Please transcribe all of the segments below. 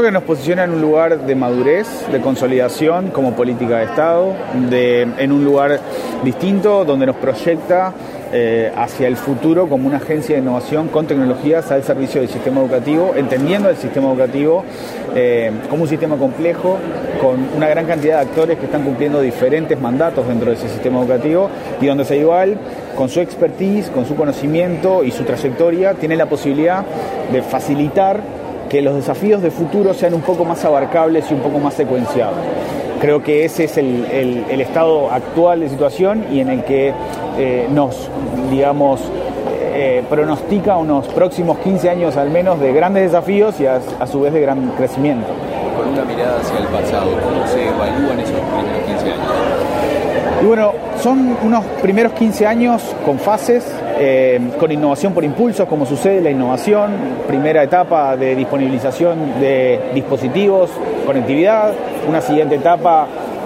creo que nos posiciona en un lugar de madurez, de consolidación como política de Estado, en un lugar distinto donde nos proyecta hacia el futuro como una agencia de innovación con tecnologías al servicio del sistema educativo, entendiendo el sistema educativo como un sistema complejo, con una gran cantidad de actores que están cumpliendo diferentes mandatos dentro de ese sistema educativo y donde Ceibal, con su expertise, con su conocimiento y su trayectoria, tiene la posibilidad de facilitar que los desafíos de futuro sean un poco más abarcables y un poco más secuenciados. Creo que ese es el estado actual de situación y en el que nos, digamos, pronostica unos próximos 15 años al menos de grandes desafíos y a su vez de gran crecimiento. Con una mirada hacia el pasado, ¿cómo se evalúan esos primeros 15 años? Y bueno, son unos primeros 15 años con fases, con innovación por impulsos, como sucede la innovación, primera etapa de disponibilización de dispositivos, conectividad, una siguiente etapa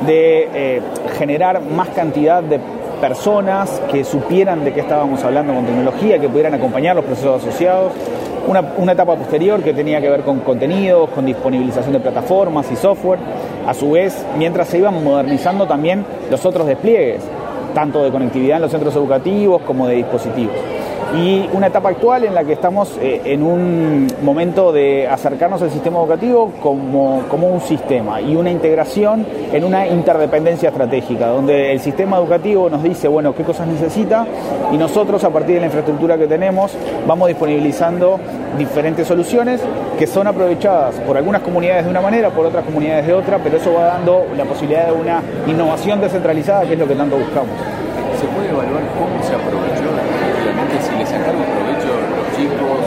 de generar más cantidad de personas que supieran de qué estábamos hablando con tecnología, que pudieran acompañar los procesos asociados. Una etapa posterior que tenía que ver con contenidos, con disponibilización de plataformas y software. A su vez, mientras se iban modernizando también los otros despliegues, tanto de conectividad en los centros educativos como de dispositivos. Y una etapa actual en la que estamos en un momento de acercarnos al sistema educativo como un sistema y una integración en una interdependencia estratégica, donde el sistema educativo nos dice, bueno, qué cosas necesita y nosotros a partir de la infraestructura que tenemos vamos disponibilizando diferentes soluciones que son aprovechadas por algunas comunidades de una manera, por otras comunidades de otra, pero eso va dando la posibilidad de una innovación descentralizada, que es lo que tanto buscamos. ¿Se puede evaluar cómo se aprovechó? Realmente, si le sacaron provecho los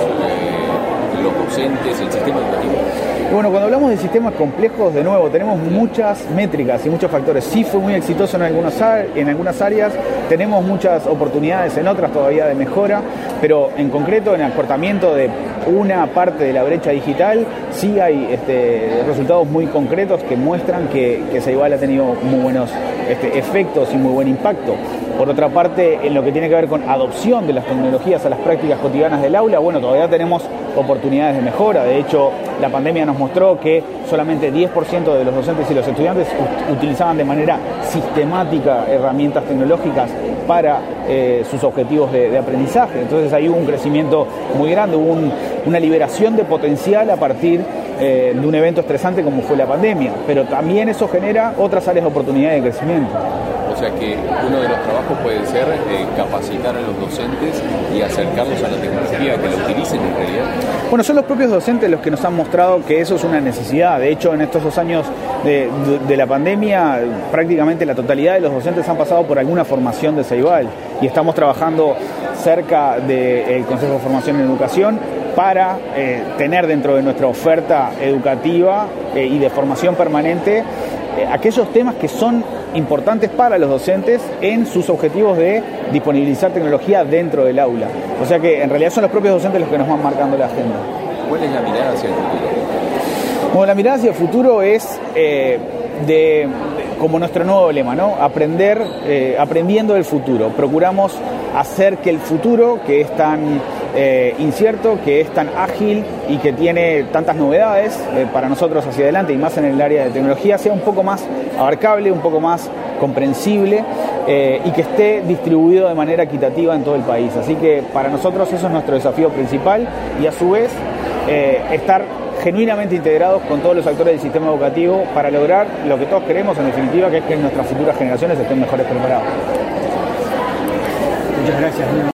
chicos, los docentes, el sistema educativo. Bueno, cuando hablamos de sistemas complejos, de nuevo, tenemos muchas métricas y muchos factores. Sí fue muy exitoso en algunas áreas, tenemos muchas oportunidades en otras todavía de mejora, pero en concreto en el acortamiento de una parte de la brecha digital, sí hay resultados muy concretos que muestran que Ceibal ha tenido muy buenos efectos y muy buen impacto. Por otra parte, en lo que tiene que ver con adopción de las tecnologías a las prácticas cotidianas del aula, bueno, todavía tenemos oportunidades de mejora. De hecho, la pandemia nos mostró que solamente 10% de los docentes y los estudiantes utilizaban de manera sistemática herramientas tecnológicas para sus objetivos de aprendizaje. Entonces ahí hubo un crecimiento muy grande, hubo una liberación de potencial a partir de un evento estresante como fue la pandemia, pero también eso genera otras áreas de oportunidad de crecimiento. O sea que uno de los trabajos puede ser capacitar a los docentes y acercarlos a la tecnología, que la utilicen en realidad. Bueno, son los propios docentes los que nos han mostrado que eso es una necesidad. De hecho, en estos 2 años de la pandemia, prácticamente la totalidad de los docentes han pasado por alguna formación de Ceibal y estamos trabajando cerca del Consejo de Formación en Educación para tener dentro de nuestra oferta educativa y de formación permanente aquellos temas que son importantes para los docentes en sus objetivos de disponibilizar tecnología dentro del aula. O sea que en realidad son los propios docentes los que nos van marcando la agenda. ¿Cuál es la mirada hacia el futuro? Bueno, la mirada hacia el futuro es como nuestro nuevo lema, ¿no? Aprender, aprendiendo del futuro. Procuramos hacer que el futuro, que es tan incierto, que es tan ágil y que tiene tantas novedades para nosotros hacia adelante y más en el área de tecnología, sea un poco más abarcable, un poco más comprensible y que esté distribuido de manera equitativa en todo el país. Así que para nosotros eso es nuestro desafío principal y a su vez estar genuinamente integrados con todos los actores del sistema educativo para lograr lo que todos queremos en definitiva, que es que nuestras futuras generaciones estén mejores preparadas. Muchas gracias.